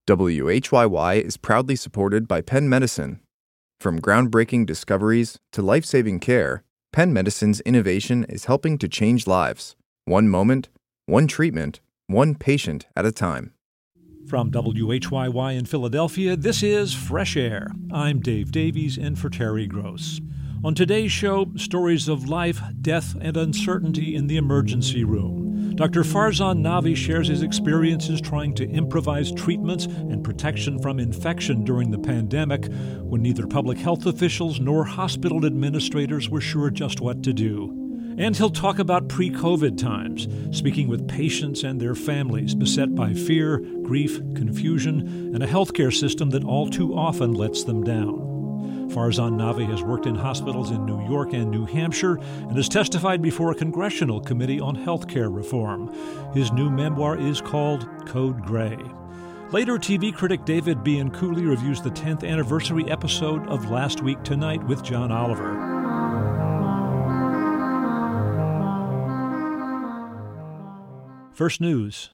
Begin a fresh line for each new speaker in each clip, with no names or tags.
WHYY is proudly supported by Penn Medicine. From groundbreaking discoveries to life-saving care, Penn Medicine's innovation is helping to change lives. One moment, one treatment, one patient at a time.
From WHYY in Philadelphia, this is Fresh Air. I'm Dave Davies in for Terry Gross. On today's show, stories of life, death, and uncertainty in the emergency room. Dr. Farzan Navi shares his experiences trying to improvise treatments and protection from infection during the pandemic when neither public health officials nor hospital administrators were sure just what to do. And he'll talk about pre-COVID times, speaking with patients and their families beset by fear, grief, confusion, and a healthcare system that all too often lets them down. Farzan Navi has worked in hospitals in New York and New Hampshire and has testified before a congressional committee on healthcare reform. His new memoir is called Code Gray. Later, TV critic David Bianculli reviews the 10th anniversary episode of Last Week Tonight with John Oliver. First News.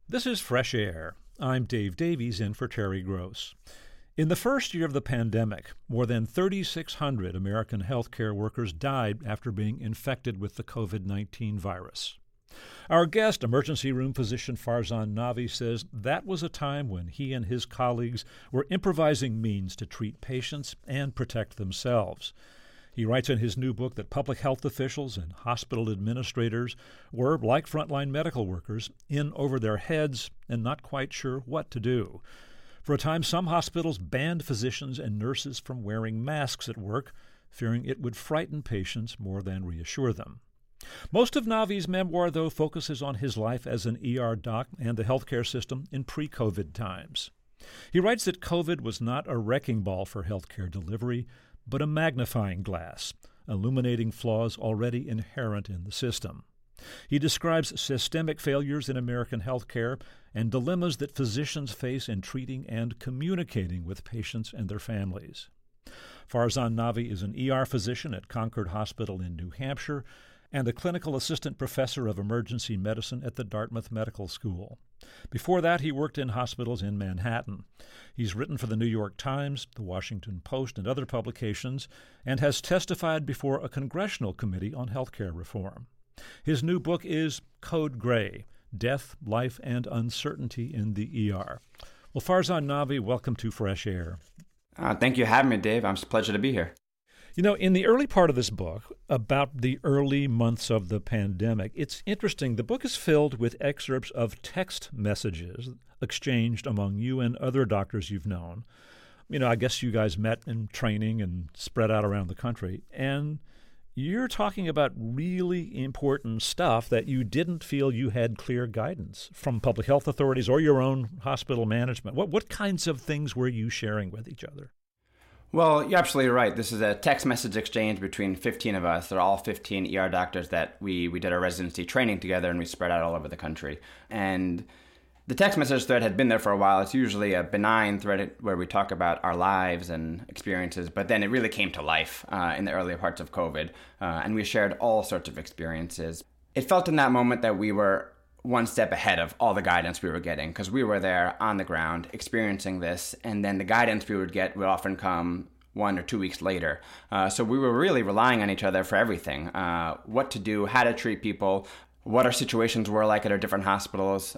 This is Fresh Air. I'm Dave Davies in for Terry Gross. In the first year of the pandemic, more than 3,600 American healthcare workers died after being infected with the COVID-19 virus. Our guest, emergency room physician Farzan Navi, says that was a time when he and his colleagues were improvising means to treat patients and protect themselves. He writes in his new book that public health officials and hospital administrators were, like frontline medical workers, in over their heads and not quite sure what to do. For a time, some hospitals banned physicians and nurses from wearing masks at work, fearing it would frighten patients more than reassure them. Most of Navi's memoir, though, focuses on his life as an ER doc and the healthcare system in pre-COVID times. He writes that COVID was not a wrecking ball for healthcare delivery, but a magnifying glass, illuminating flaws already inherent in the system. He describes systemic failures in American healthcare and dilemmas that physicians face in treating and communicating with patients and their families. Farzan Navi is an ER physician at Concord Hospital in New Hampshire and a clinical assistant professor of emergency medicine at the Dartmouth Medical School. Before that, he worked in hospitals in Manhattan. He's written for the New York Times, the Washington Post, and other publications, and has testified before a congressional committee on healthcare reform. His new book is Code Gray: Death, Life, and Uncertainty in the ER. Well, Farzan Navi, welcome to Fresh Air.
Thank you for having me, Dave. It's a pleasure to be here.
You know, in the early part of this book, about the early months of the pandemic, it's interesting. The book is filled with excerpts of text messages exchanged among you and other doctors you've known. You know, I guess you guys met in training and spread out around the country. And you're talking about really important stuff that you didn't feel you had clear guidance from public health authorities or your own hospital management. What kinds of things were you sharing with each other?
Well, you're absolutely right. This is a text message exchange between 15 of us. They're all 15 ER doctors that we did our residency training together, and we spread out all over the country. And the text message thread had been there for a while. It's usually a benign thread where we talk about our lives and experiences, but then it really came to life in the earlier parts of COVID, and we shared all sorts of experiences. It felt in that moment that we were one step ahead of all the guidance we were getting, because we were there on the ground experiencing this, and then the guidance we would get would often come 1 or 2 weeks later. So we were really relying on each other for everything, what to do, how to treat people, what our situations were like at our different hospitals.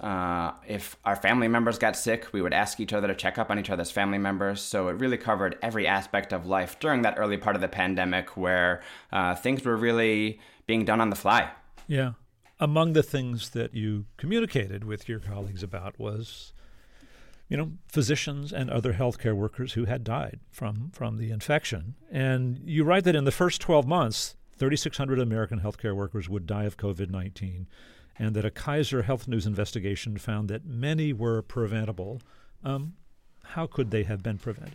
If our family members got sick, we would ask each other to check up on each other's family members. So it really covered every aspect of life during that early part of the pandemic where things were really being done on the fly.
Yeah. Among the things that you communicated with your colleagues about was, you know, physicians and other healthcare workers who had died from the infection. And you write that in the first 12 months, 3,600 American healthcare workers would die of COVID-19, and that a Kaiser Health News investigation found that many were preventable. How could they have been prevented?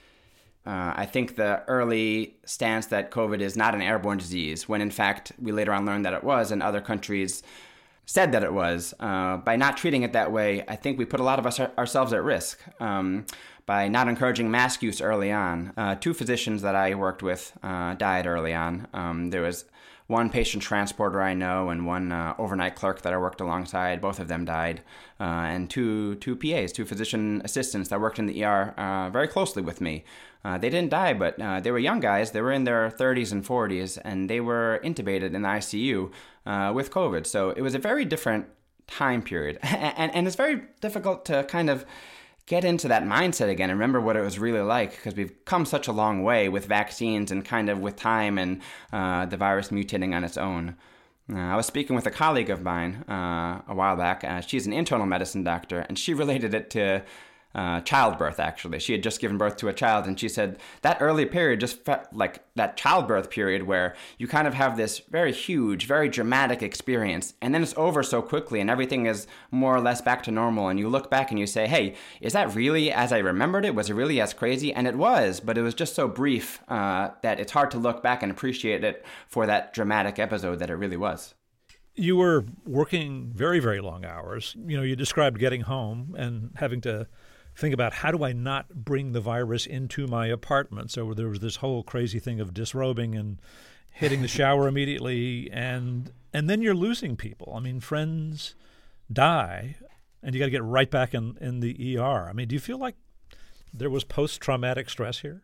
I think the early stance that COVID is not an airborne disease, when in fact we later on learned that it was, and other countries said that it was. By not treating it that way, I think we put a lot of us ourselves at risk. By not encouraging mask use early on. 2 physicians that I worked with died early on. There was one patient transporter I know and one overnight clerk that I worked alongside. Both of them died. And two PAs, 2 physician assistants that worked in the ER very closely with me. They didn't die, but they were young guys. They were in their 30s and 40s, and they were intubated in the ICU with COVID. So it was a very different time period. And it's very difficult to kind of get into that mindset again and remember what it was really like, because we've come such a long way with vaccines and kind of with time and the virus mutating on its own. I was speaking with a colleague of mine a while back. She's an internal medicine doctor, and she related it to childbirth, actually. She had just given birth to a child, and she said that early period just felt like that childbirth period where you kind of have this very huge, very dramatic experience, and then it's over so quickly, and everything is more or less back to normal, and you look back and you say, hey, is that really as I remembered it? Was it really as crazy? And it was, but it was just so brief that it's hard to look back and appreciate it for that dramatic episode that it really was.
You were working very, very long hours. You know, you described getting home and having to think about, how do I not bring the virus into my apartment? So there was this whole crazy thing of disrobing and hitting the shower immediately, and then you're losing people. I mean, friends die. and you got to get right back in the ER. I mean, do you feel like there was post-traumatic stress here?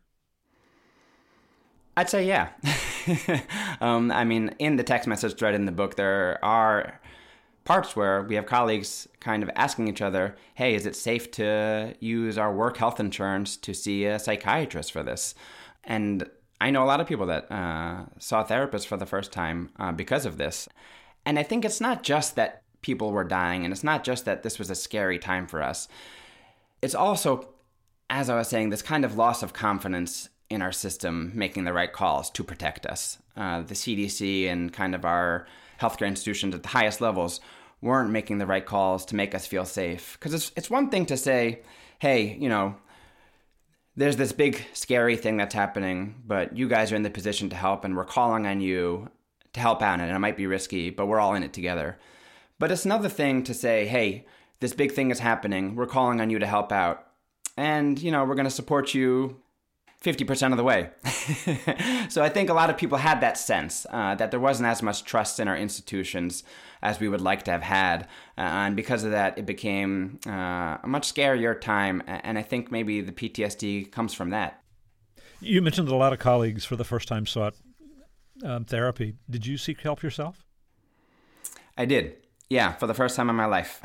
I'd say yeah. I mean, in the text message thread in the book, there are parts where we have colleagues kind of asking each other, hey, is it safe to use our work health insurance to see a psychiatrist for this? And I know a lot of people that saw a therapist for the first time because of this. And I think it's not just that people were dying, and it's not just that this was a scary time for us. It's also, as I was saying, this kind of loss of confidence in our system making the right calls to protect us. The CDC and kind of our healthcare institutions at the highest levels weren't making the right calls to make us feel safe. Because it's one thing to say, hey, there's this big scary thing that's happening, but you guys are in the position to help, and we're calling on you to help out, and it might be risky, but we're all in it together. But it's another thing to say, hey, this big thing is happening, we're calling on you to help out, and, we're going to support you 50% of the way. So I think a lot of people had that sense that there wasn't as much trust in our institutions as we would like to have had. And because of that, it became a much scarier time. And I think maybe the PTSD comes from that.
You mentioned that a lot of colleagues for the first time sought therapy. Did you seek help yourself?
I did. Yeah, for the first time in my life.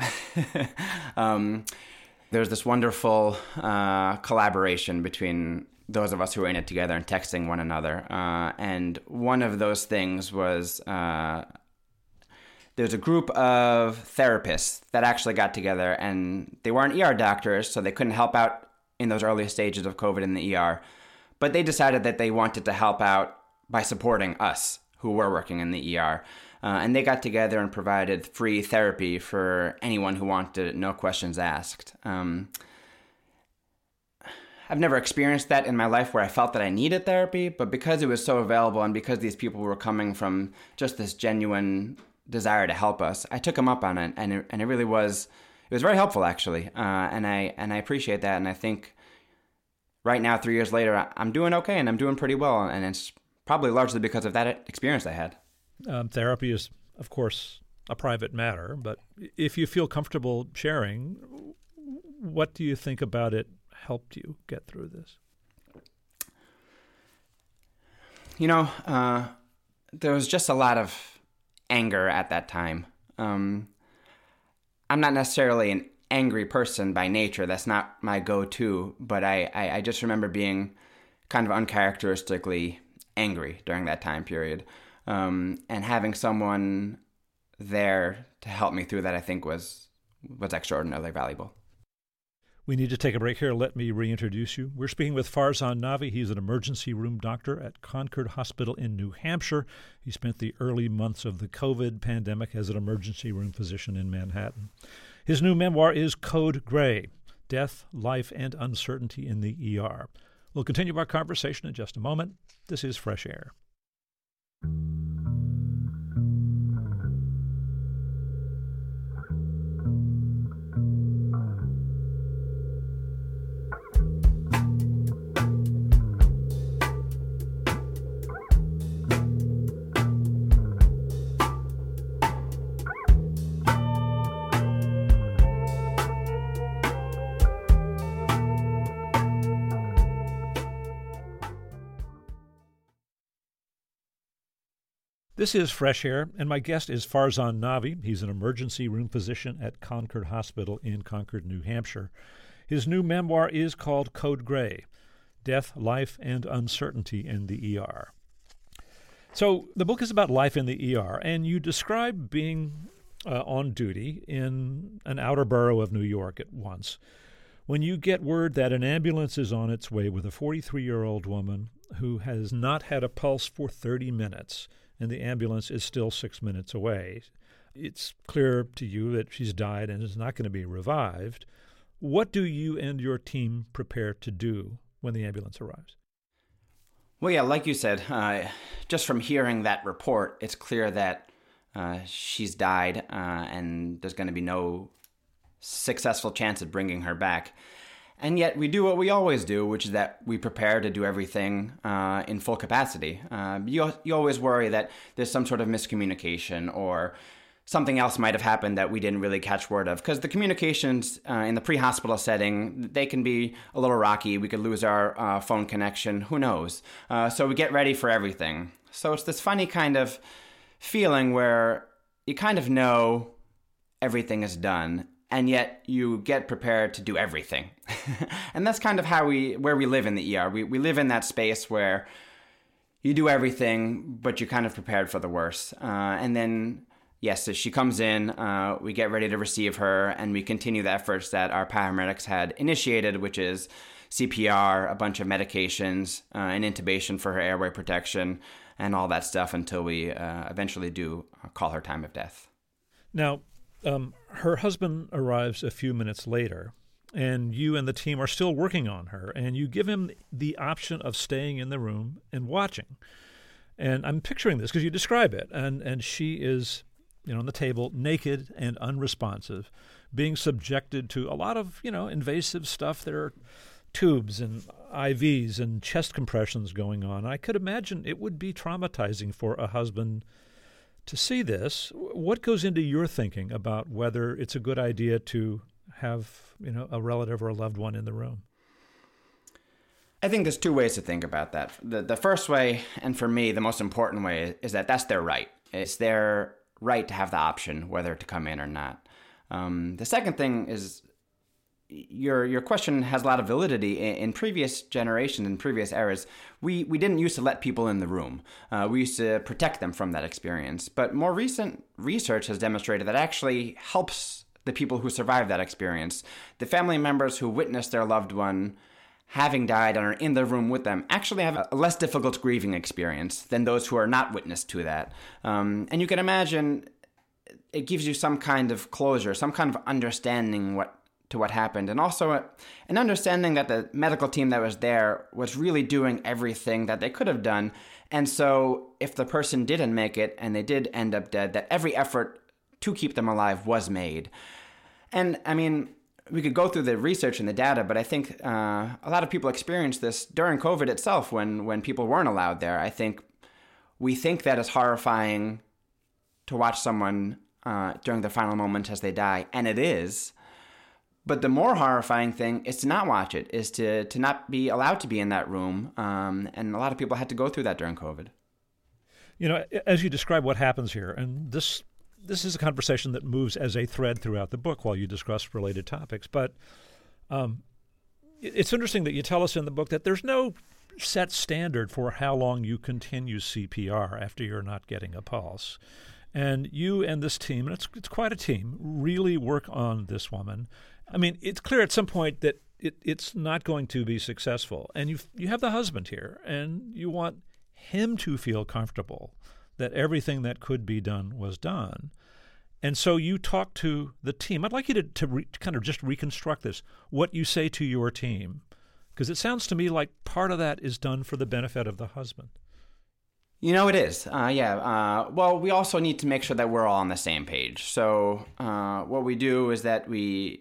There's this wonderful collaboration between those of us who were in it together and texting one another. And one of those things was there's a group of therapists that actually got together, and they weren't ER doctors, so they couldn't help out in those early stages of COVID in the ER. But they decided that they wanted to help out by supporting us who were working in the ER. And they got together and provided free therapy for anyone who wanted it, no questions asked. I've never experienced that in my life where I felt that I needed therapy, but because it was so available and because these people were coming from just this genuine desire to help us, I took them up on it, and it really was, it was very helpful actually, and I appreciate that, and I think right now, 3 years later, I'm doing okay, and I'm doing pretty well, and it's probably largely because of that experience I had.
Therapy is, of course, a private matter, but if you feel comfortable sharing, what do you think about it helped you get through this?
There was just a lot of anger at that time. I'm not necessarily an angry person by nature. That's not my go-to, but I just remember being kind of uncharacteristically angry during that time period. And having someone there to help me through that, I think, was extraordinarily valuable.
We need to take a break here. Let me reintroduce you. We're speaking with Farzan Navi. He's an emergency room doctor at Concord Hospital in New Hampshire. He spent the early months of the COVID pandemic as an emergency room physician in Manhattan. His new memoir is Code Gray, Death, Life, and Uncertainty in the ER. We'll continue our conversation in just a moment. This is Fresh Air. This is Fresh Air, and my guest is Farzan Navi. He's an emergency room physician at Concord Hospital in Concord, New Hampshire. His new memoir is called Code Gray, Death, Life, and Uncertainty in the ER. So the book is about life in the ER, and you describe being on duty in an outer borough of New York at once when you get word that an ambulance is on its way with a 43-year-old woman who has not had a pulse for 30 minutes, and the ambulance is still 6 minutes away. It's clear to you that she's died and is not going to be revived. What do you and your team prepare to do when the ambulance arrives?
Well, yeah, like you said, just from hearing that report, it's clear that she's died and there's going to be no successful chance of bringing her back. And yet we do what we always do, which is that we prepare to do everything in full capacity. You always worry that there's some sort of miscommunication or something else might have happened that we didn't really catch word of. Because the communications in the pre-hospital setting, they can be a little rocky. We could lose our phone connection. Who knows? So we get ready for everything. So it's this funny kind of feeling where you kind of know everything is done, and yet you get prepared to do everything. And that's kind of where we live in the ER. We live in that space where you do everything, but you're kind of prepared for the worst. And then, yes, as she comes in, we get ready to receive her, and we continue the efforts that our paramedics had initiated, which is CPR, a bunch of medications, an intubation for her airway protection, and all that stuff until we eventually do call her time of death.
Now, her husband arrives a few minutes later, and you and the team are still working on her, and you give him the option of staying in the room and watching. And I'm picturing this because you describe it, and she is, on the table, naked and unresponsive, being subjected to a lot of, invasive stuff. There are tubes and IVs and chest compressions going on. I could imagine it would be traumatizing for a husband to see this. What goes into your thinking about whether it's a good idea to have, a relative or a loved one in the room?
I think there's two ways to think about that. The first way, and for me, the most important way, is that that's their right. It's their right to have the option whether to come in or not. The second thing is your question has a lot of validity. In previous generations, in previous eras, we didn't used to let people in the room. We used to protect them from that experience. But more recent research has demonstrated that actually helps the people who survive that experience. The family members who witnessed their loved one having died and are in the room with them actually have a less difficult grieving experience than those who are not witness to that. And you can imagine it gives you some kind of closure, some kind of understanding what happened, and also an understanding that the medical team that was there was really doing everything that they could have done. And so if the person didn't make it and they did end up dead, that every effort to keep them alive was made. And I mean, we could go through the research and the data, but I think a lot of people experienced this during COVID itself when people weren't allowed there. I think we think that it's horrifying to watch someone during their final moment as they die, and it is. But the more horrifying thing is to not watch it, is to not be allowed to be in that room. And a lot of people had to go through that during COVID.
As you describe what happens here, and this is a conversation that moves as a thread throughout the book while you discuss related topics. But it's interesting that you tell us in the book that there's no set standard for how long you continue CPR after you're not getting a pulse. And you and this team, and it's quite a team, really work on this woman. I mean, it's clear at some point that it's not going to be successful. And you have the husband here, and you want him to feel comfortable that everything that could be done was done. And so you talk to the team. I'd like you to kind of just reconstruct this, what you say to your team, because it sounds to me like part of that is done for the benefit of the husband.
It is. Well, we also need to make sure that we're all on the same page. So what we do is that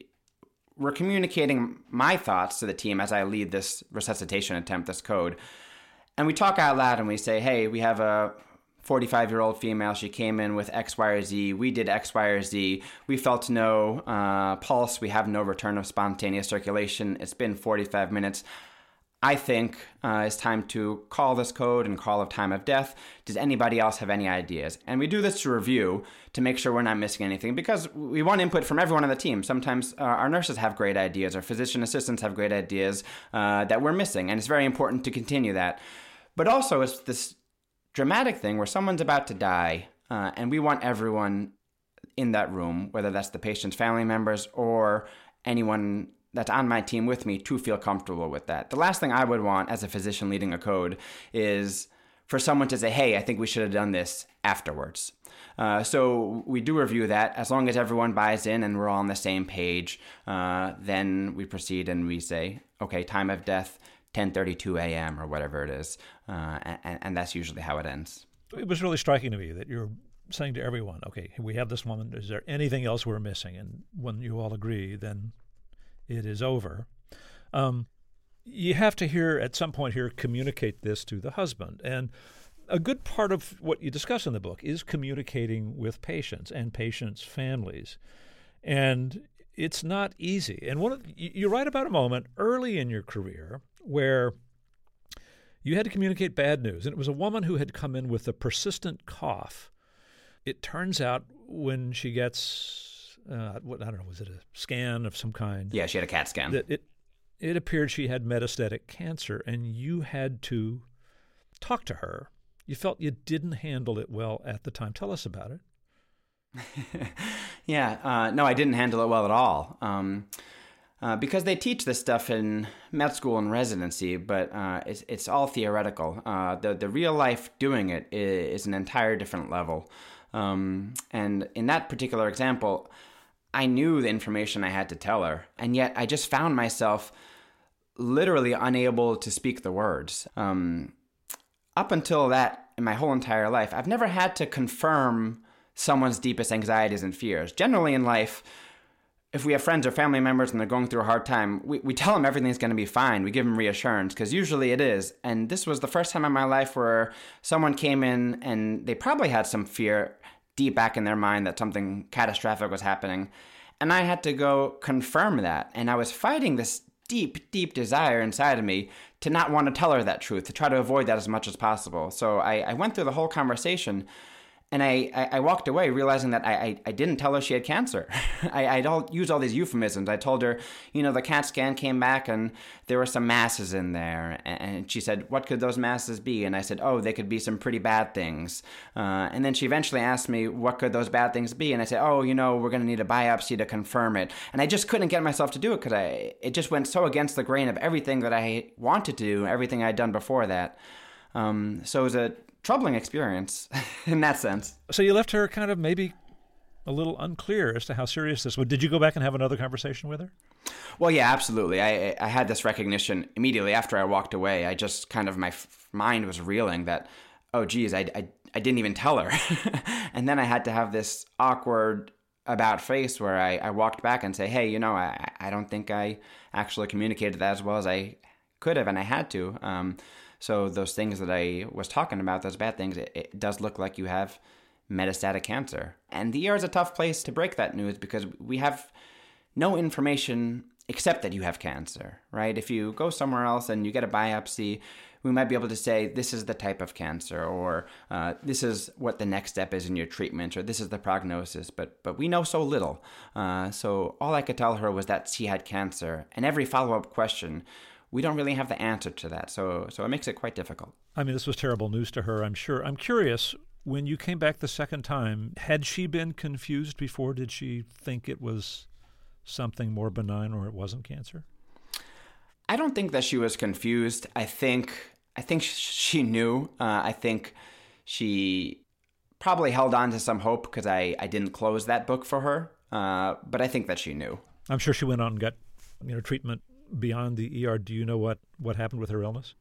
we're communicating my thoughts to the team as I lead this resuscitation attempt, this code. And we talk out loud and we say, hey, we have a 45-year-old female. She came in with X, Y, or Z. We did X, Y, or Z. We felt no pulse. We have no return of spontaneous circulation. It's been 45 minutes. I think it's time to call this code and call of time of death. Does anybody else have any ideas? And we do this to review to make sure we're not missing anything, because we want input from everyone on the team. Sometimes our nurses have great ideas, our physician assistants have great ideas that we're missing, and it's very important to continue that. But also it's this dramatic thing where someone's about to die, and we want everyone in that room, whether that's the patient's family members or anyone that's on my team with me, to feel comfortable with that. The last thing I would want as a physician leading a code is for someone to say, hey, I think we should have done this afterwards. So we do review that. As long as everyone buys in and we're all on the same page, then we proceed and we say, okay, time of death, 10:32 a.m. or whatever it is. And that's usually how it ends.
It was really striking to me that you're saying to everyone, okay, we have this woman. Is there anything else we're missing? And when you all agree, then it is over. You have to at some point communicate this to the husband. And A good part of what you discuss in the book is communicating with patients and patients' families. And it's not easy. And you write about a moment early in your career where you had to communicate bad news. And it was a woman who had come in with a persistent cough. It turns out when she gets, I don't know, was it a scan of some kind?
Yeah, she had a CAT scan.
That it appeared she had metastatic cancer, and you had to talk to her. You felt you didn't handle it well at the time. Tell us about it.
Yeah, no, I didn't handle it well at all. Because they teach this stuff in med school and residency, but it's all theoretical. The real life doing it is an entire different level. And in that particular example, I knew the information I had to tell her, and yet I just found myself literally unable to speak the words. Up until that, in my whole entire life, I've never had to confirm someone's deepest anxieties and fears. Generally in life, if we have friends or family members and they're going through a hard time, we tell them everything's going to be fine. We give them reassurance, because usually it is. And this was the first time in my life where someone came in and they probably had some fear deep back in their mind that something catastrophic was happening. And I had to go confirm that. And I was fighting this deep, deep desire inside of me to not want to tell her that truth, to try to avoid that as much as possible. So I went through the whole conversation, and I walked away realizing that I didn't tell her she had cancer. I used all these euphemisms. I told her, the CAT scan came back and there were some masses in there. And she said, what could those masses be? And I said, oh, they could be some pretty bad things. And then she eventually asked me, what could those bad things be? And I said, oh, we're going to need a biopsy to confirm it. And I just couldn't get myself to do it because it just went so against the grain of everything that I wanted to do, everything I'd done before that. So it was a troubling experience in that sense.
So you left her kind of maybe a little unclear as to how serious this was. Did you go back and have another conversation with her?
Well, yeah, absolutely. I had this recognition immediately after I walked away. I just kind of, my mind was reeling that, oh, geez, I didn't even tell her. And then I had to have this awkward about face where I walked back and say, hey, I don't think I actually communicated that as well as I could have, and I had to. So those things that I was talking about, those bad things, it does look like you have metastatic cancer. And the ER is a tough place to break that news because we have no information except that you have cancer, right? If you go somewhere else and you get a biopsy, we might be able to say, this is the type of cancer, or this is what the next step is in your treatment, or this is the prognosis, but we know so little. So all I could tell her was that she had cancer, and every follow-up question, we don't really have the answer to that, so it makes it quite difficult.
I mean, this was terrible news to her, I'm sure. I'm curious, when you came back the second time, had she been confused before? Did she think it was something more benign or it wasn't cancer?
I don't think that she was confused. I think she knew. I think she probably held on to some hope because I didn't close that book for her, but I think that she knew.
I'm sure she went on and got treatment beyond the ER. Do you know what happened with her illness?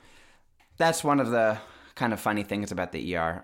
That's one of the kind of funny things about the ER.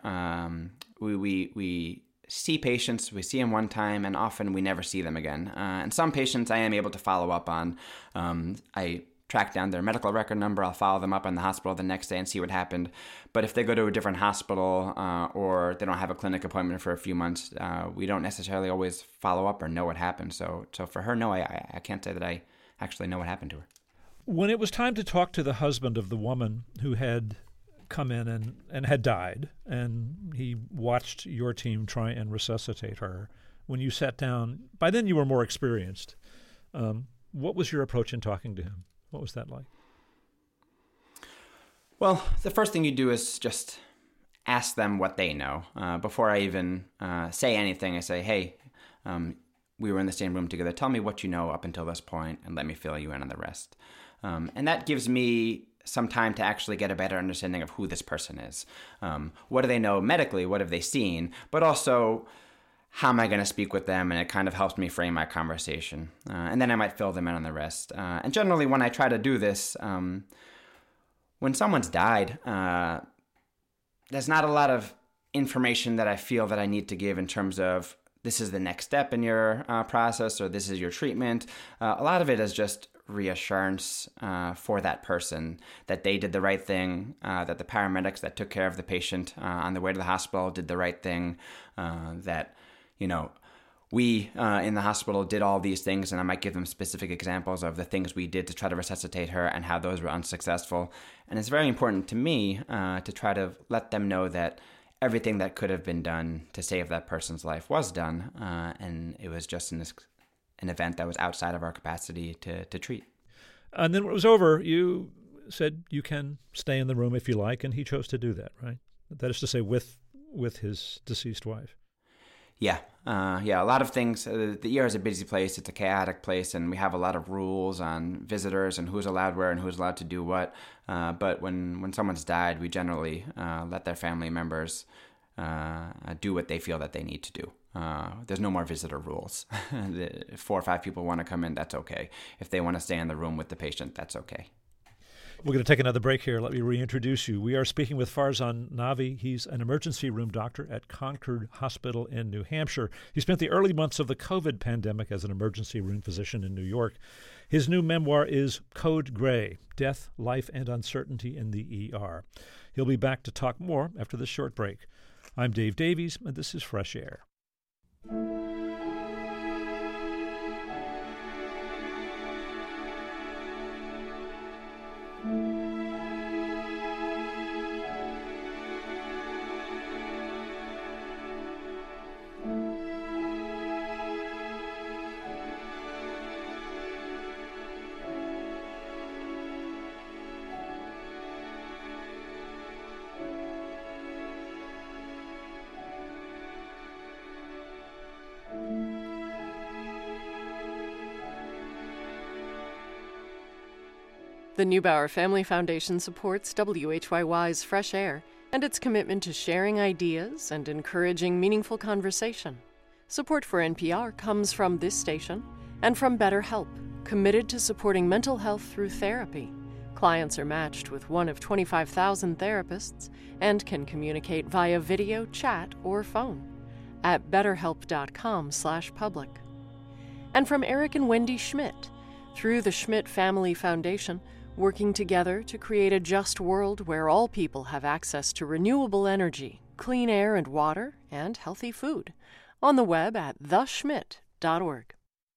We see patients, we see them one time, and often we never see them again. And some patients I am able to follow up on. I track down their medical record number, I'll follow them up in the hospital the next day and see what happened. But if they go to a different hospital or they don't have a clinic appointment for a few months, we don't necessarily always follow up or know what happened. So for her, no, I can't say that I actually know what happened to her.
When it was time to talk to the husband of the woman who had come in and had died, and he watched your team try and resuscitate her, when you sat down, by then you were more experienced. What was your approach in talking to him? What was that like?
Well, the first thing you do is just ask them what they know. Before I even say anything, I say, hey, we were in the same room together. Tell me what you know up until this point, and let me fill you in on the rest. And that gives me some time to actually get a better understanding of who this person is. What do they know medically? What have they seen? But also, how am I going to speak with them? And it kind of helps me frame my conversation. And then I might fill them in on the rest. And generally, when I try to do this, when someone's died, there's not a lot of information that I feel that I need to give in terms of this is the next step in your process, or this is your treatment. A lot of it is just reassurance for that person that they did the right thing, that the paramedics that took care of the patient on the way to the hospital did the right thing, that, we in the hospital did all these things, and I might give them specific examples of the things we did to try to resuscitate her and how those were unsuccessful. And it's very important to me to try to let them know that everything that could have been done to save that person's life was done, and it was just an event that was outside of our capacity to treat.
And then when it was over, you said you can stay in the room if you like, and he chose to do that, right? That is to say, with his deceased wife.
Yeah. A lot of things. The ER is a busy place. It's a chaotic place, and we have a lot of rules on visitors and who's allowed where and who's allowed to do what. But when someone's died, we generally let their family members do what they feel that they need to do. There's no more visitor rules. If 4 or 5 people want to come in, that's okay. If they want to stay in the room with the patient, that's okay.
We're going to take another break here. Let me reintroduce you. We are speaking with Farzan Navi. He's an emergency room doctor at Concord Hospital in New Hampshire. He spent the early months of the COVID pandemic as an emergency room physician in New York. His new memoir is Code Gray: Death, Life, and Uncertainty in the ER. He'll be back to talk more after this short break. I'm Dave Davies, and this is Fresh Air.
The Neubauer Family Foundation supports WHYY's Fresh Air and its commitment to sharing ideas and encouraging meaningful conversation. Support for NPR comes from this station and from BetterHelp, committed to supporting mental health through therapy. Clients are matched with one of 25,000 therapists and can communicate via video, chat, or phone at betterhelp.com/public. And from Eric and Wendy Schmidt, through the Schmidt Family Foundation, working together to create a just world where all people have access to renewable energy, clean air and water, and healthy food. On the web at theschmidt.org.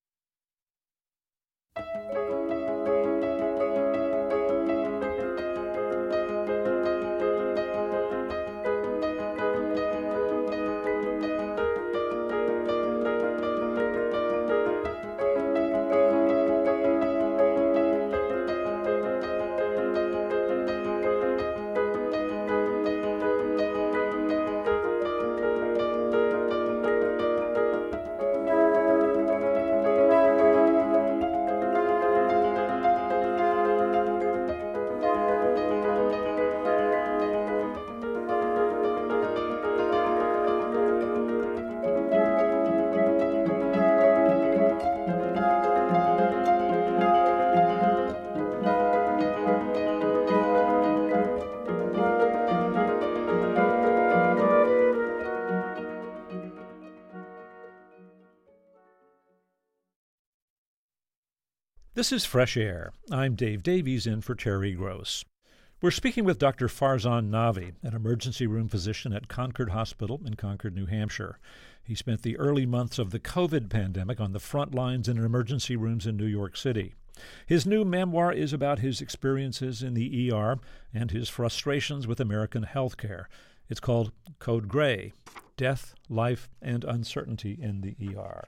This is Fresh Air. I'm Dave Davies, in for Terry Gross. We're speaking with Dr. Farzan Navi, an emergency room physician at Concord Hospital in Concord, New Hampshire. He spent the early months of the COVID pandemic on the front lines in emergency rooms in New York City. His new memoir is about his experiences in the ER and his frustrations with American healthcare. It's called Code Gray: Death, Life, and Uncertainty in the ER.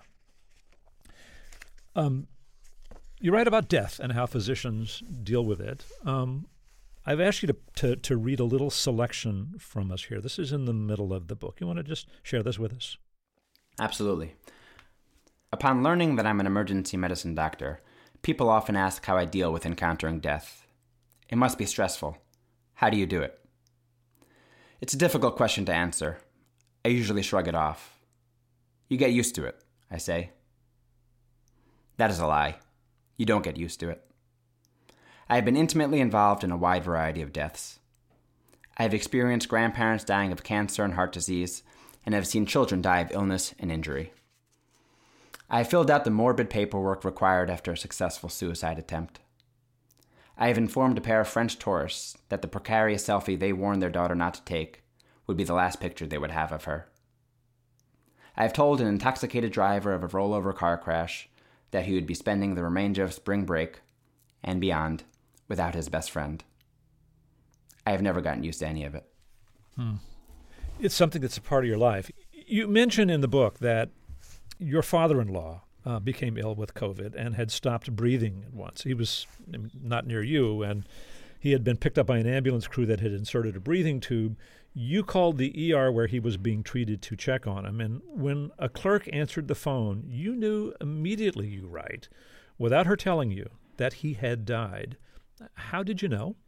You write about death and how physicians deal with it. I've asked you to read a little selection from us here. This is in the middle of the book. You want to just share this with us?
Absolutely. Upon learning that I'm an emergency medicine doctor, people often ask how I deal with encountering death. It must be stressful. How do you do it? It's a difficult question to answer. I usually shrug it off. You get used to it, I say. That is a lie. You don't get used to it. I have been intimately involved in a wide variety of deaths. I have experienced grandparents dying of cancer and heart disease, and have seen children die of illness and injury. I filled out the morbid paperwork required after a successful suicide attempt. I have informed a pair of French tourists that the precarious selfie they warned their daughter not to take would be the last picture they would have of her. I have told an intoxicated driver of a rollover car crash that he would be spending the remainder of spring break and beyond without his best friend. I have never gotten used to any of it.
It's something that's a part of your life. You mention in the book that your father-in-law became ill with COVID and had stopped breathing at once. He was not near you, and he had been picked up by an ambulance crew that had inserted a breathing tube. You called the ER where he was being treated to check on him, and when a clerk answered the phone, you knew immediately, you write, without her telling you, that he had died. How did you know?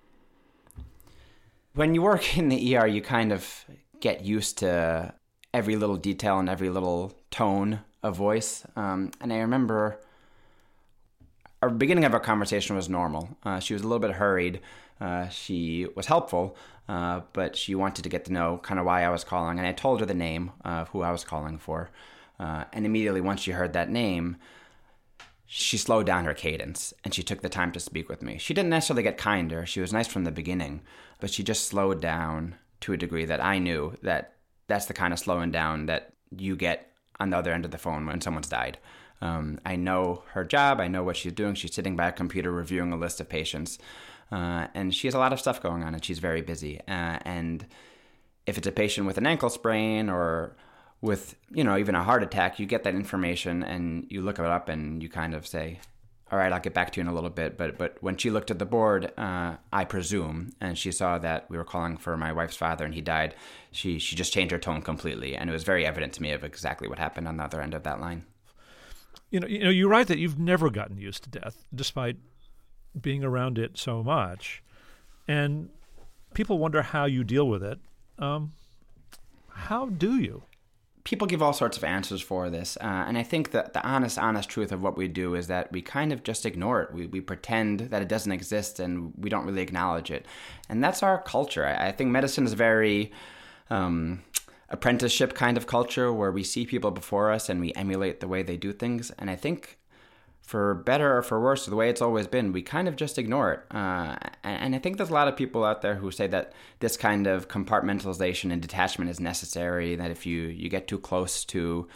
When you work in the ER, you kind of get used to every little detail and every little tone of voice. And I remember our beginning of our conversation was normal. She was a little bit hurried. She was helpful, but she wanted to get to know kind of why I was calling. And I told her the name of who I was calling for. And immediately once she heard that name, she slowed down her cadence and she took the time to speak with me. She didn't necessarily get kinder. She was nice from the beginning, but she just slowed down to a degree that I knew that that's the kind of slowing down that you get on the other end of the phone when someone's died. I know her job. I know what she's doing. She's sitting by a computer reviewing a list of patients. And she has a lot of stuff going on and she's very busy. And if it's a patient with an ankle sprain or with, even a heart attack, you get that information and you look it up and you kind of say, all right, I'll get back to you in a little bit. But when she looked at the board, I presume, and she saw that we were calling for my wife's father and he died, she just changed her tone completely. And it was very evident to me of exactly what happened on the other end of that line.
You write that you've never gotten used to death, despite being around it so much. And people wonder how you deal with it. How do you?
People give all sorts of answers for this, and I think that the honest truth of what we do is that we kind of just ignore it. We pretend that it doesn't exist, and we don't really acknowledge it. And that's our culture. I think medicine is a very apprenticeship kind of culture where we see people before us and we emulate the way they do things. And I think for better or for worse, the way it's always been, we kind of just ignore it. And I think there's a lot of people out there who say that this kind of compartmentalization and detachment is necessary, that if you get too close to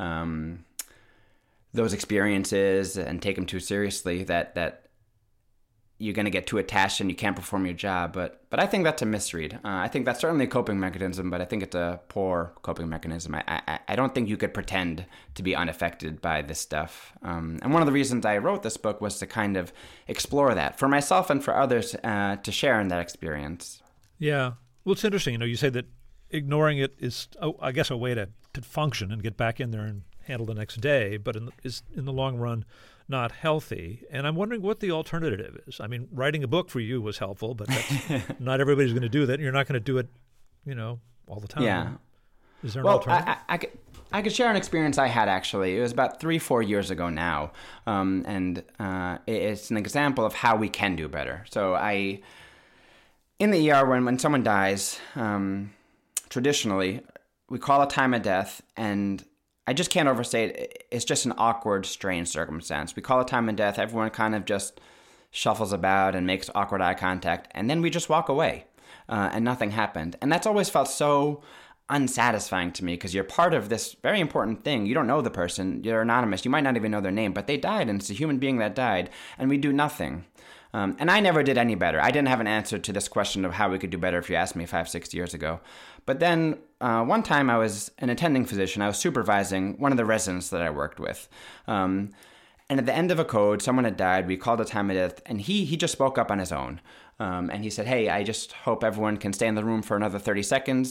those experiences and take them too seriously, that you're going to get too attached and you can't perform your job. But I think that's a misread. I think that's certainly a coping mechanism, but I think it's a poor coping mechanism. I don't think you could pretend to be unaffected by this stuff. And one of the reasons I wrote this book was to kind of explore that for myself and for others to share in that experience.
Yeah. Well, it's interesting. You say that ignoring it is, I guess, a way to function and get back in there and handle the next day, but is in the long run not healthy. And I'm wondering what the alternative is. I mean, writing a book for you was helpful, but that's, not everybody's going to do that. And you're not going to do it, all the time.
Yeah.
Is there an alternative?
I could share an experience I had, actually. It was about 3-4 years ago now. And it's an example of how we can do better. So in the ER, when someone dies, traditionally, we call a time of death, and I just can't overstate it. It's just an awkward, strange circumstance. We call a time of death. Everyone kind of just shuffles about and makes awkward eye contact. And then we just walk away and nothing happened. And that's always felt so unsatisfying to me because you're part of this very important thing. You don't know the person. You're anonymous. You might not even know their name, but they died and it's a human being that died and we do nothing. And I never did any better. I didn't have an answer to this question of how we could do better if you asked me 5-6 years ago. But then one time I was an attending physician. I was supervising one of the residents that I worked with. And at the end of a code, someone had died. We called a time of death, and he just spoke up on his own. And he said, hey, I just hope everyone can stay in the room for another 30 seconds.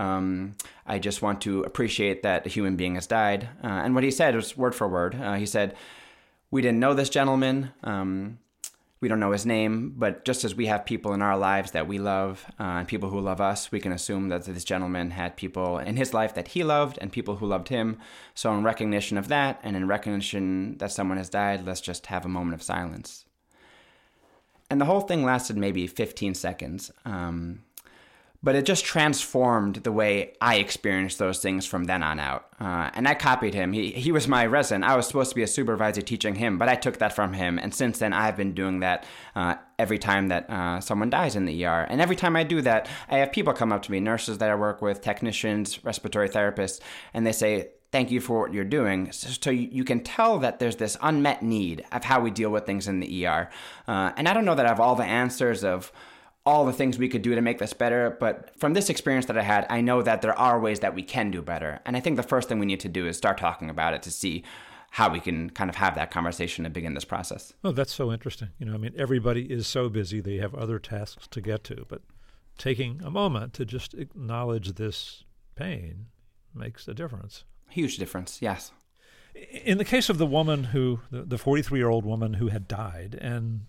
I just want to appreciate that a human being has died. And what he said was word for word. He said, we didn't know this gentleman. We don't know his name, but just as we have people in our lives that we love and people who love us, we can assume that this gentleman had people in his life that he loved and people who loved him. So in recognition of that and in recognition that someone has died, let's just have a moment of silence. And the whole thing lasted maybe 15 seconds. But it just transformed the way I experienced those things from then on out. And I copied him. He was my resident. I was supposed to be a supervisor teaching him, but I took that from him. And since then, I've been doing that every time that someone dies in the ER. And every time I do that, I have people come up to me, nurses that I work with, technicians, respiratory therapists, and they say, thank you for what you're doing. So you can tell that there's this unmet need of how we deal with things in the ER. And I don't know that I have all the answers of all the things we could do to make this better, but from this experience that I had, I know that there are ways that we can do better. And I think the first thing we need to do is start talking about it to see how we can kind of have that conversation and begin this process.
Oh, that's so interesting. Everybody is so busy, they have other tasks to get to, but taking a moment to just acknowledge this pain makes a difference.
Huge difference, yes.
In the case of the woman the 43-year-old woman who had died, and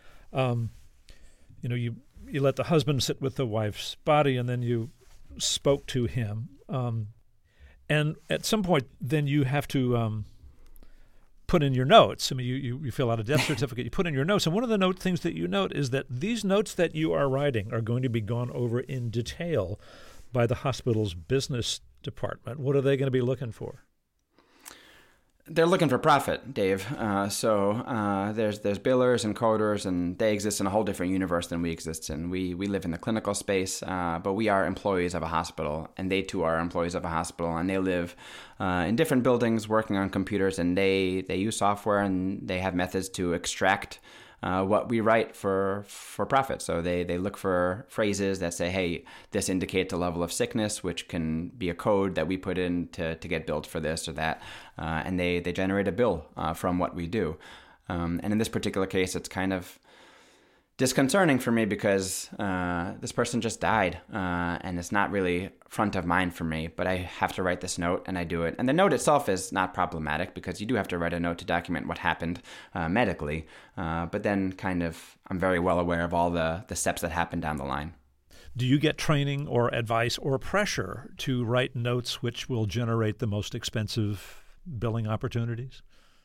you let the husband sit with the wife's body, and then you spoke to him. And at some point, then you have to put in your notes. I mean, you fill out a death certificate, you put in your notes. And one of the things that you note is that these notes that you are writing are going to be gone over in detail by the hospital's business department. What are they going to be looking for?
They're looking for profit, Dave. So there's billers and coders, and they exist in a whole different universe than we exist in. We live in the clinical space, but we are employees of a hospital, and they too are employees of a hospital, and they live in different buildings working on computers, and they use software, and they have methods to extract what we write for profit. So they look for phrases that say, hey, this indicates a level of sickness, which can be a code that we put in to get billed for this or that. And they generate a bill from what we do. And in this particular case, it's kind of disconcerting for me because this person just died, and it's not really front of mind for me, but I have to write this note, and I do it. And the note itself is not problematic because you do have to write a note to document what happened medically, but then I'm very well aware of all the steps that happen down the line.
Do you get training or advice or pressure to write notes which will generate the most expensive billing opportunities?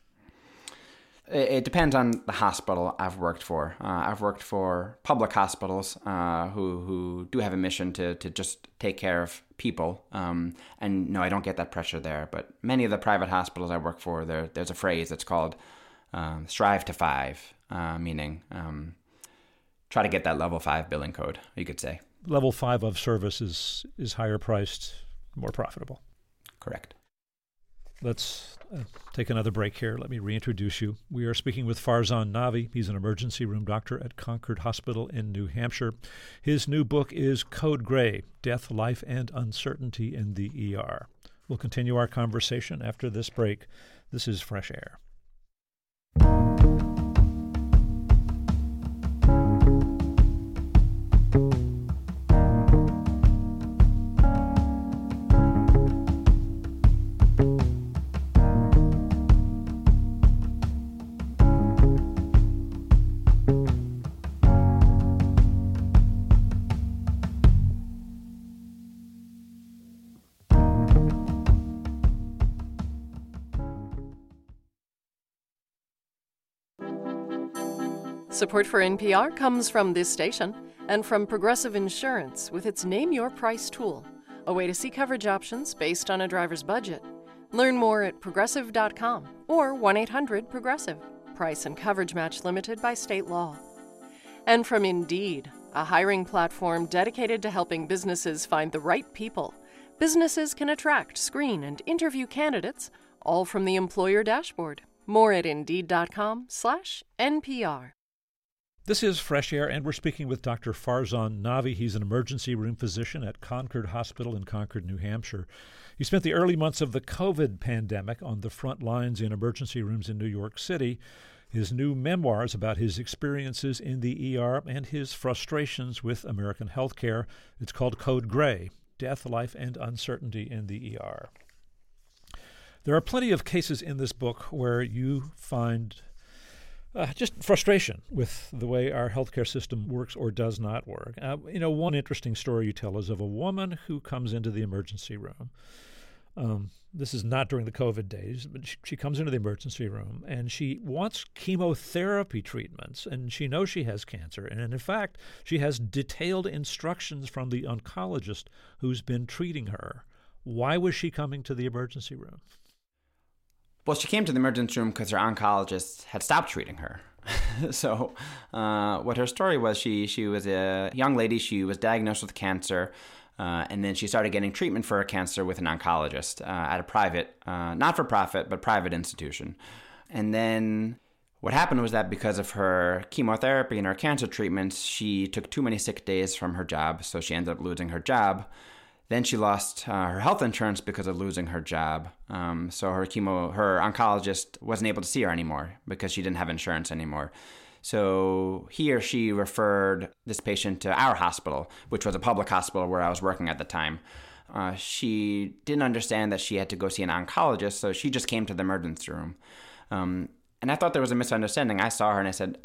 It depends on the hospital I've worked for. I've worked for public hospitals who do have a mission to just take care of people. And no, I don't get that pressure there. But many of the private hospitals I work for, there's a phrase that's called strive to 5, meaning try to get that level 5 billing code, you could say.
Level 5 of service is higher priced, more profitable.
Correct.
Let's take another break here. Let me reintroduce you. We are speaking with Farzan Navi. He's an emergency room doctor at Concord Hospital in New Hampshire. His new book is Code Gray, Death, Life, and Uncertainty in the ER. We'll continue our conversation after this break. This is Fresh Air.
Support for NPR comes from this station and from Progressive Insurance with its Name Your Price tool, a way to see coverage options based on a driver's budget. Learn more at progressive.com or 1-800-PROGRESSIVE. Price and coverage match limited by state law. And from Indeed, a hiring platform dedicated to helping businesses find the right people. Businesses can attract, screen, and interview candidates, all from the employer dashboard. More at Indeed.com/NPR.
This is Fresh Air, and we're speaking with Dr. Farzan Navi. He's an emergency room physician at Concord Hospital in Concord, New Hampshire. He spent the early months of the COVID pandemic on the front lines in emergency rooms in New York City. His new memoirs about his experiences in the ER and his frustrations with American healthcare. It's called Code Gray, Death, Life, and Uncertainty in the ER. There are plenty of cases in this book where you find just frustration with the way our healthcare system works or does not work. One interesting story you tell is of a woman who comes into the emergency room This is not during the COVID days, but she comes into the emergency room and she wants chemotherapy treatments, and she knows she has cancer. And in fact, she has detailed instructions from the oncologist who's been treating her. Why was she coming to the emergency room?
Well, she came to the emergency room because her oncologist had stopped treating her. So what her story was, she was a young lady. She was diagnosed with cancer. And then she started getting treatment for her cancer with an oncologist at a private, not-for-profit, but private institution. And then what happened was that because of her chemotherapy and her cancer treatments, she took too many sick days from her job, so she ended up losing her job. Then she lost her health insurance because of losing her job. So her oncologist wasn't able to see her anymore because she didn't have insurance anymore. So he or she referred this patient to our hospital, which was a public hospital where I was working at the time. She didn't understand that she had to go see an oncologist, so she just came to the emergency room. And I thought there was a misunderstanding. I saw her and I said,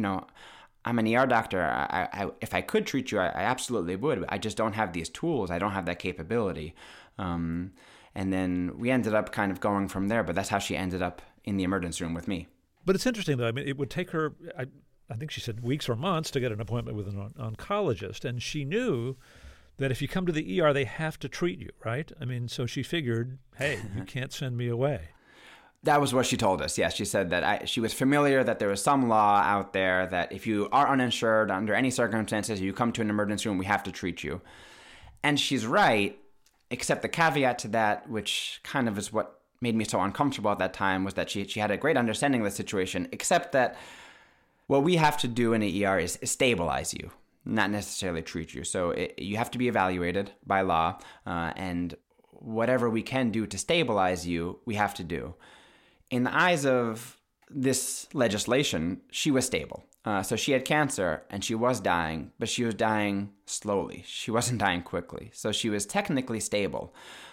I'm an ER doctor. If I could treat you, I absolutely would. I just don't have these tools. I don't have that capability. And then we ended up kind of going from there, but that's how she ended up in the emergency room with me.
But it's interesting, though. I mean, it would take her, I think she said, weeks or months to get an appointment with an oncologist. And she knew that if you come to the ER, they have to treat you, right? I mean, so she figured, hey, you can't send me away.
That was what she told us, yes. She said that she was familiar that there was some law out there that if you are uninsured under any circumstances, you come to an emergency room, we have to treat you. And she's right, except the caveat to that, which kind of is what made me so uncomfortable at that time, was that she had a great understanding of the situation, except that what we have to do in an ER is stabilize you, not necessarily treat you. So you have to be evaluated by law, and whatever we can do to stabilize you, we have to do. In the eyes of this legislation, she was stable. So she had cancer and she was dying, but she was dying slowly. She wasn't dying quickly. So she was technically stable.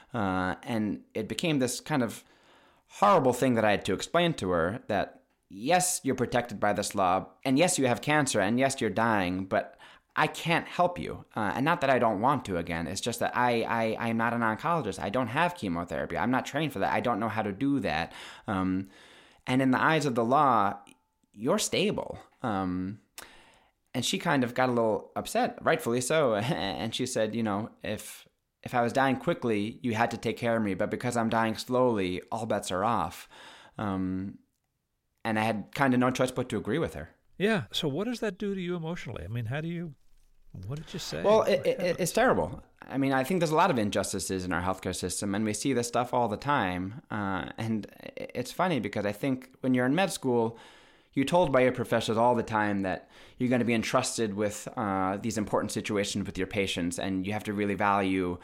And it became this kind of horrible thing that I had to explain to her that, yes, you're protected by this law, and yes, you have cancer, and yes, you're dying, but I can't help you. And not that I don't want to, again. It's just that I'm not an oncologist. I don't have chemotherapy. I'm not trained for that. I don't know how to do that. And in the eyes of the law, you're stable. And she kind of got a little upset, rightfully so. And she said, if I was dying quickly, you had to take care of me. But because I'm dying slowly, all bets are off. And I had kind of no choice but to agree with her.
Yeah. So what does that do to you emotionally? I mean, what did you say?
Well, it's terrible. I mean, I think there's a lot of injustices in our healthcare system, and we see this stuff all the time. And it's funny because I think when you're in med school, you're told by your professors all the time that you're going to be entrusted with these important situations with your patients, and you have to really value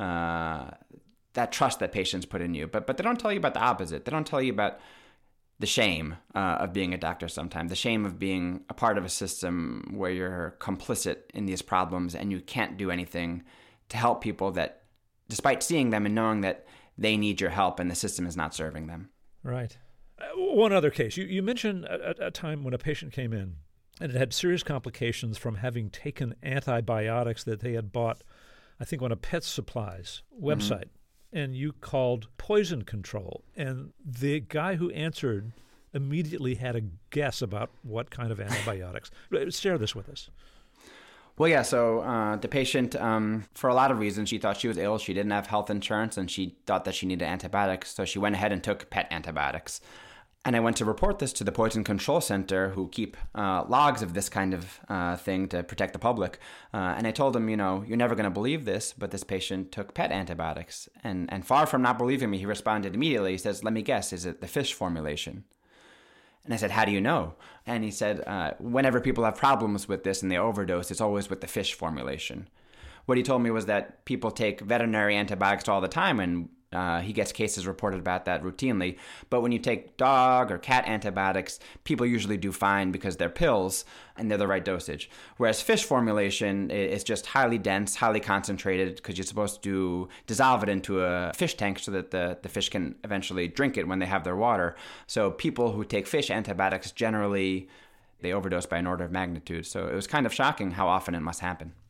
that trust that patients put in you. But they don't tell you about the opposite. They don't tell you about the shame of being a doctor sometimes, the shame of being a part of a system where you're complicit in these problems and you can't do anything to help people that, despite seeing them and knowing that they need your help and the system is not serving them.
Right. One other case. You mentioned a time when a patient came in and it had serious complications from having taken antibiotics that they had bought, I think, on a pet supplies website. Mm-hmm. And you called poison control. And the guy who answered immediately had a guess about what kind of antibiotics. Share this with us.
Well, yeah, so the patient, for a lot of reasons, she thought she was ill. She didn't have health insurance, and she thought that she needed antibiotics. So she went ahead and took pet antibiotics. And I went to report this to the Poison Control Center, who keep logs of this kind of thing to protect the public. And I told them, you're never going to believe this, but this patient took pet antibiotics. And far from not believing me, he responded immediately. He says, let me guess, is it the fish formulation? And I said, how do you know? And he said, whenever people have problems with this and they overdose, it's always with the fish formulation. What he told me was that people take veterinary antibiotics all the time, and he gets cases reported about that routinely. But when you take dog or cat antibiotics, people usually do fine because they're pills and they're the right dosage. Whereas fish formulation is just highly dense, highly concentrated, because you're supposed to dissolve it into a fish tank so that the fish can eventually drink it when they have their water. So people who take fish antibiotics, generally, they overdose by an order of magnitude. So it was kind of shocking how often it must happen.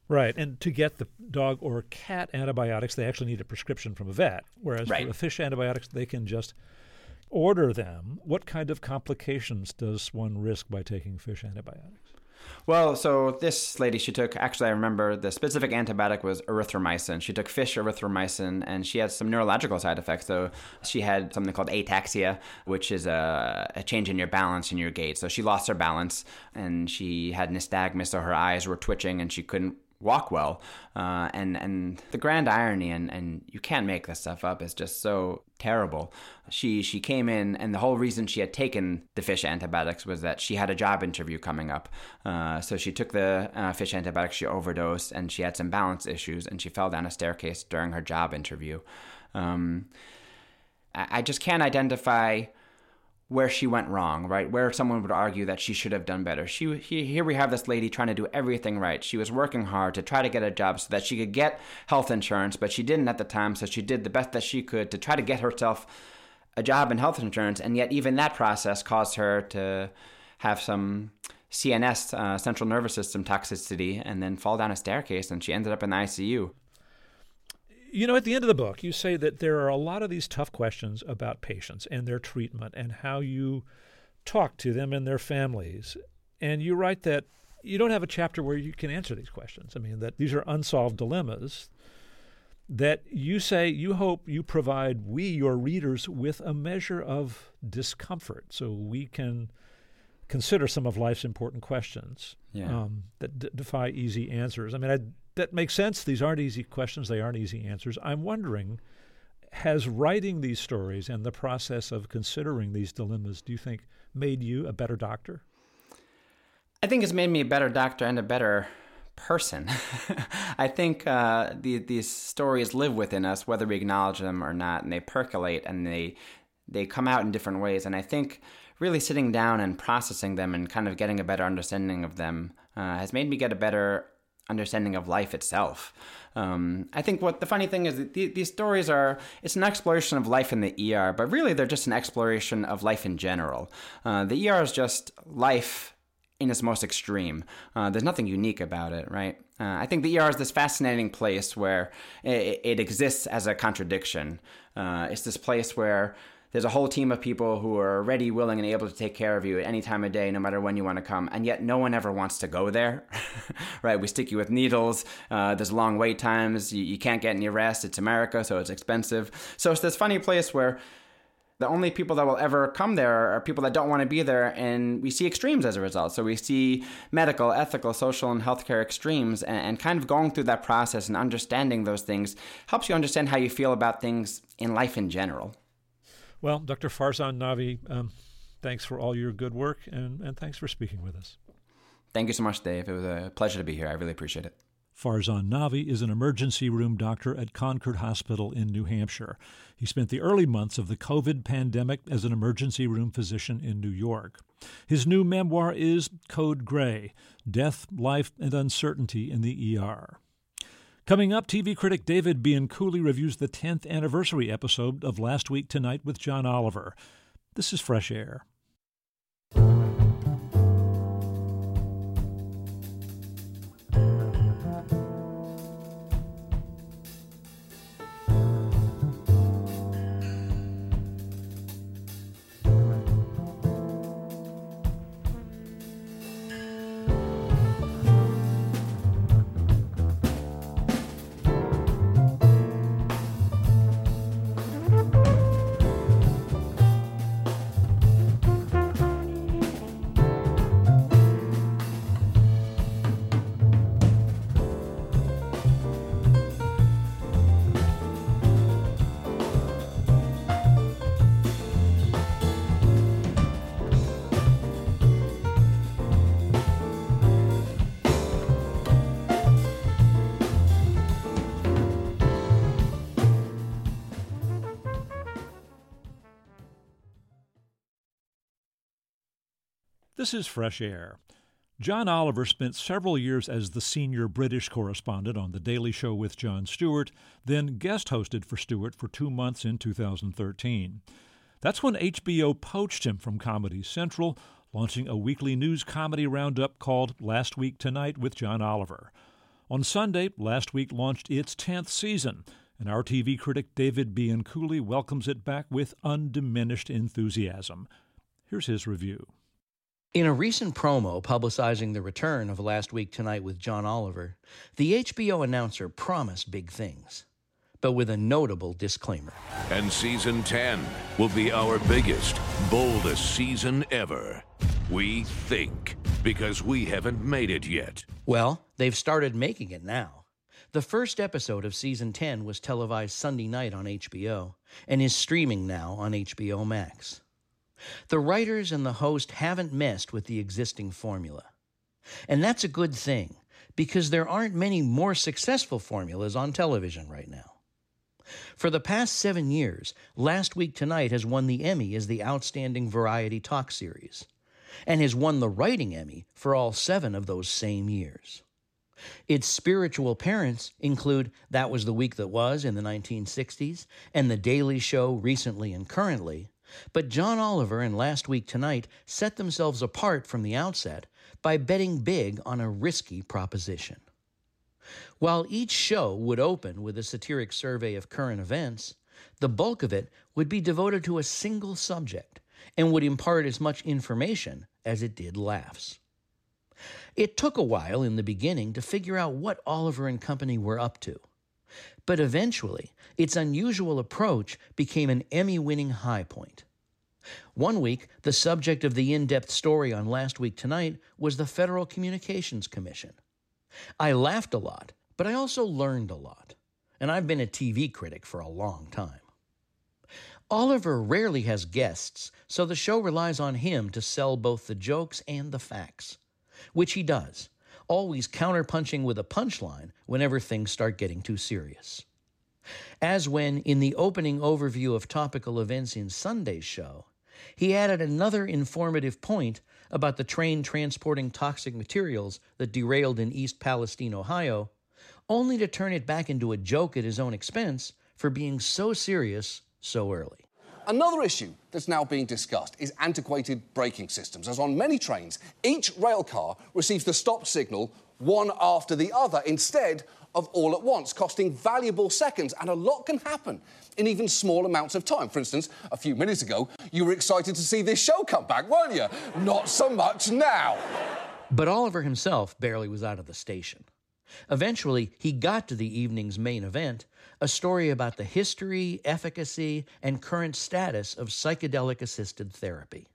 Right, and to get the dog or cat antibiotics, they actually need a prescription from a vet, whereas
Right.
for the fish antibiotics, they can just order them. What kind of complications does one risk by taking fish antibiotics?
Well, so this lady, she took, actually I remember the specific antibiotic was erythromycin. She took fish erythromycin, and she had some neurological side effects. So she had something called ataxia, which is a change in your balance in your gait. So she lost her balance, and she had nystagmus, so her eyes were twitching, and she couldn't walk well. And the grand irony, and you can't make this stuff up, is just so terrible. She came in, and the whole reason she had taken the fish antibiotics was that she had a job interview coming up. So she took the fish antibiotics, she overdosed, and she had some balance issues, and she fell down a staircase during her job interview. I just can't identify where she went wrong, right? Where someone would argue that she should have done better. Here we have this lady trying to do everything right. She was working hard to try to get a job so that she could get health insurance, but she didn't at the time, so she did the best that she could to try to get herself a job and health insurance, and yet even that process caused her to have some CNS, central nervous system toxicity, and then fall down a staircase, and she ended up in the ICU.
You know, at the end of the book, you say that there are a lot of these tough questions about patients and their treatment and how you talk to them and their families. And you write that you don't have a chapter where you can answer these questions. I mean, that these are unsolved dilemmas that you say you hope you provide your readers, with a measure of discomfort so we can consider some of life's important questions that defy easy answers. I mean, that makes sense. These aren't easy questions. They aren't easy answers. I'm wondering, has writing these stories and the process of considering these dilemmas, do you think, made you a better doctor?
I think it's made me a better doctor and a better person. I think these stories live within us, whether we acknowledge them or not, and they percolate and they come out in different ways. And I think really sitting down and processing them and kind of getting a better understanding of them has made me get a better understanding of life itself. I think what the funny thing is that these stories it's an exploration of life in the ER, but really they're just an exploration of life in general. The ER is just life in its most extreme. There's nothing unique about it, right? I think the ER is this fascinating place where it exists as a contradiction. It's this place where there's a whole team of people who are ready, willing, and able to take care of you at any time of day, no matter when you want to come. And yet no one ever wants to go there, right? We stick you with needles. There's long wait times. You can't get any rest. It's America, so it's expensive. So it's this funny place where the only people that will ever come there are people that don't want to be there, and we see extremes as a result. So we see medical, ethical, social, and healthcare extremes, and kind of going through that process and understanding those things helps you understand how you feel about things in life in general.
Well, Dr. Farzan Navi, thanks for all your good work, and thanks for speaking with us.
Thank you so much, Dave. It was a pleasure to be here. I really appreciate it.
Farzan Navi is an emergency room doctor at Concord Hospital in New Hampshire. He spent the early months of the COVID pandemic as an emergency room physician in New York. His new memoir is Code Gray: Death, Life, and Uncertainty in the ER. Coming up, TV critic David Bianculli reviews the 10th anniversary episode of Last Week Tonight with John Oliver. This is Fresh Air. This is Fresh Air. John Oliver spent several years as the senior British correspondent on The Daily Show with Jon Stewart, then guest hosted for Stewart for 2 months in 2013. That's when HBO poached him from Comedy Central, launching a weekly news comedy roundup called Last Week Tonight with John Oliver. On Sunday, Last Week launched its 10th season, and our TV critic David Bianculli welcomes it back with undiminished enthusiasm. Here's his review.
In a recent promo publicizing the return of Last Week Tonight with John Oliver, the HBO announcer promised big things, but with a notable disclaimer.
And Season 10 will be our biggest, boldest season ever. We think, because we haven't made it yet.
Well, they've started making it now. The first episode of Season 10 was televised Sunday night on HBO and is streaming now on HBO Max. The writers and the host haven't messed with the existing formula. And that's a good thing, because there aren't many more successful formulas on television right now. For the past 7 years, Last Week Tonight has won the Emmy as the Outstanding Variety Talk Series, and has won the Writing Emmy for all 7 of those same years. Its spiritual parents include That Was the Week That Was in the 1960s, and The Daily Show recently and currently, but John Oliver and Last Week Tonight set themselves apart from the outset by betting big on a risky proposition. While each show would open with a satiric survey of current events, the bulk of it would be devoted to a single subject and would impart as much information as it did laughs. It took a while in the beginning to figure out what Oliver and company were up to, but eventually its unusual approach became an Emmy-winning high point. One week, the subject of the in-depth story on Last Week Tonight was the Federal Communications Commission. I laughed a lot, but I also learned a lot, and I've been a TV critic for a long time. Oliver rarely has guests, so the show relies on him to sell both the jokes and the facts, which he does, always counterpunching with a punchline whenever things start getting too serious. As when, in the opening overview of topical events in Sunday's show, he added another informative point about the train transporting toxic materials that derailed in East Palestine, Ohio, only to turn it back into a joke at his own expense for being so serious so early.
Another issue that's now being discussed is antiquated braking systems, as on many trains, each rail car receives the stop signal one after the other instead of all at once, costing valuable seconds, and a lot can happen in even small amounts of time. For instance, a few minutes ago, you were excited to see this show come back, weren't you? Not so much now.
But Oliver himself barely was out of the station. Eventually, he got to the evening's main event, a story about the history, efficacy, and current status of psychedelic-assisted therapy.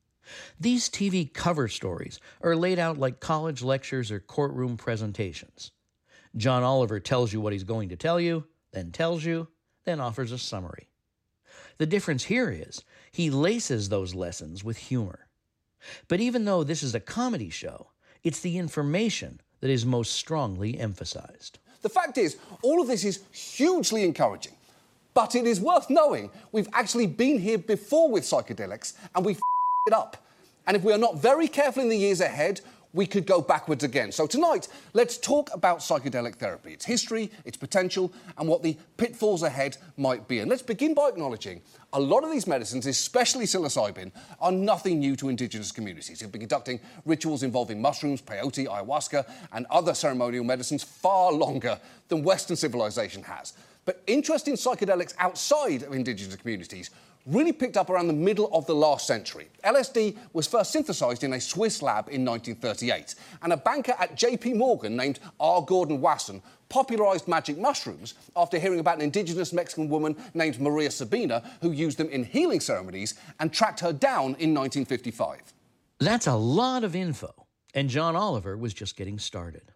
These TV cover stories are laid out like college lectures or courtroom presentations. John Oliver tells you what he's going to tell you, then tells you, then offers a summary. The difference here is he laces those lessons with humor. But even though this is a comedy show, it's the information that is most strongly emphasized.
The fact is, all of this is hugely encouraging. But it is worth knowing we've actually been here before with psychedelics, and we it up. And if we are not very careful in the years ahead, we could go backwards again. So tonight, let's talk about psychedelic therapy, its history, its potential, and what the pitfalls ahead might be. And let's begin by acknowledging a lot of these medicines, especially psilocybin, are nothing new to indigenous communities who've been conducting rituals involving mushrooms, peyote, ayahuasca, and other ceremonial medicines far longer than Western civilization has. But interest in psychedelics outside of indigenous communities really picked up around the middle of the last century. LSD was first synthesised in a Swiss lab in 1938, and a banker at JP Morgan named R. Gordon Wasson popularised magic mushrooms after hearing about an indigenous Mexican woman named Maria Sabina who used them in healing ceremonies and tracked her down in 1955.
That's a lot of info, and John Oliver was just getting started.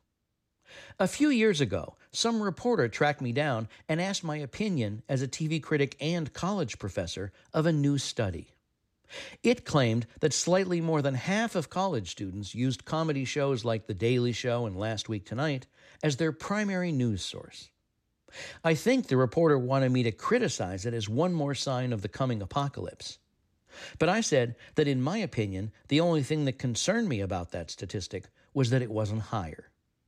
A few years ago, some reporter tracked me down and asked my opinion as a TV critic and college professor of a new study. It claimed that slightly more than half of college students used comedy shows like The Daily Show and Last Week Tonight as their primary news source. I think the reporter wanted me to criticize it as one more sign of the coming apocalypse. But I said that in my opinion, the only thing that concerned me about that statistic was that it wasn't higher.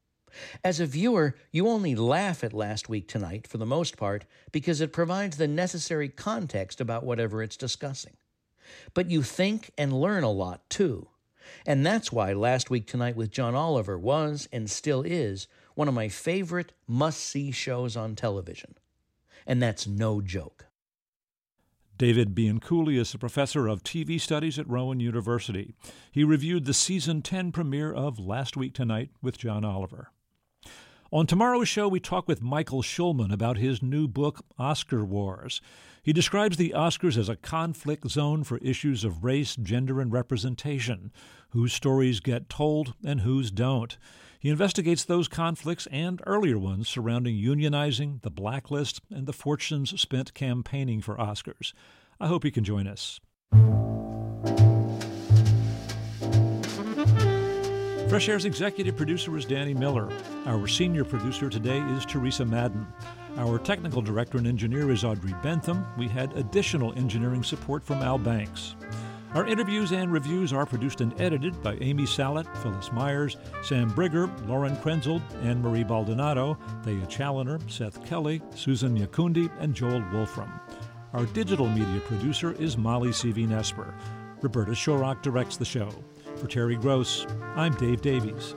As a viewer, you only laugh at Last Week Tonight, for the most part, because it provides the necessary context about whatever it's discussing. But you think and learn a lot, too. And that's why Last Week Tonight with John Oliver was, and still is, one of my favorite must-see shows on television. And that's no joke.
David Bianculli is a professor of TV studies at Rowan University. He reviewed the Season 10 premiere of Last Week Tonight with John Oliver. On tomorrow's show, we talk with Michael Schulman about his new book, Oscar Wars. He describes the Oscars as a conflict zone for issues of race, gender, and representation, whose stories get told and whose don't. He investigates those conflicts and earlier ones surrounding unionizing, the blacklist, and the fortunes spent campaigning for Oscars. I hope you can join us. Fresh Air's executive producer is Danny Miller. Our senior producer today is Teresa Madden. Our technical director and engineer is Audrey Bentham. We had additional engineering support from Al Banks. Our interviews and reviews are produced and edited by Amy Salet, Phyllis Myers, Sam Brigger, Lauren Krenzel, Anne-Marie Baldonado, Thea Challoner, Seth Kelly, Susan Yakundi, and Joel Wolfram. Our digital media producer is Molly C.V. Roberta Shorrock directs the show. For Terry Gross, I'm Dave Davies.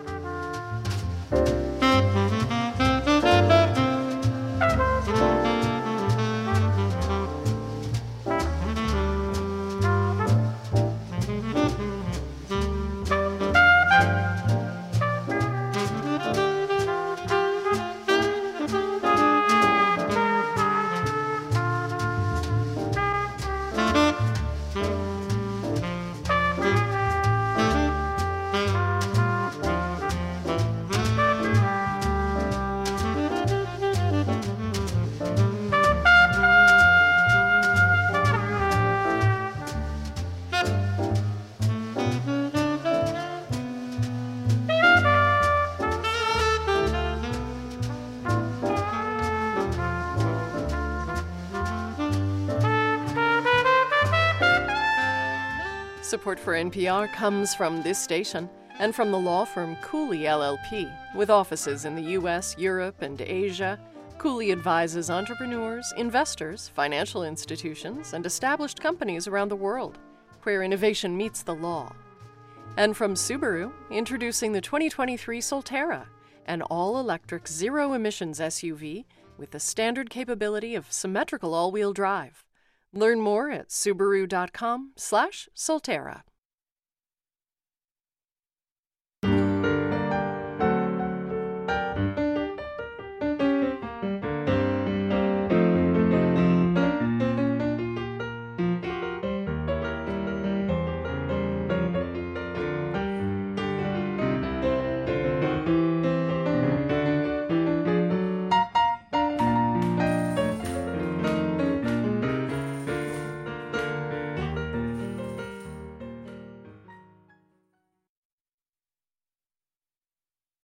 Support for NPR comes from this station and from the law firm Cooley LLP, with offices in the U.S., Europe, and Asia. Cooley advises entrepreneurs, investors, financial institutions, and established companies around the world, where innovation meets the law. And from Subaru, introducing the 2023 Solterra, an all-electric, zero-emissions SUV with the standard capability of symmetrical all-wheel drive. Learn more at Subaru.com/Solterra.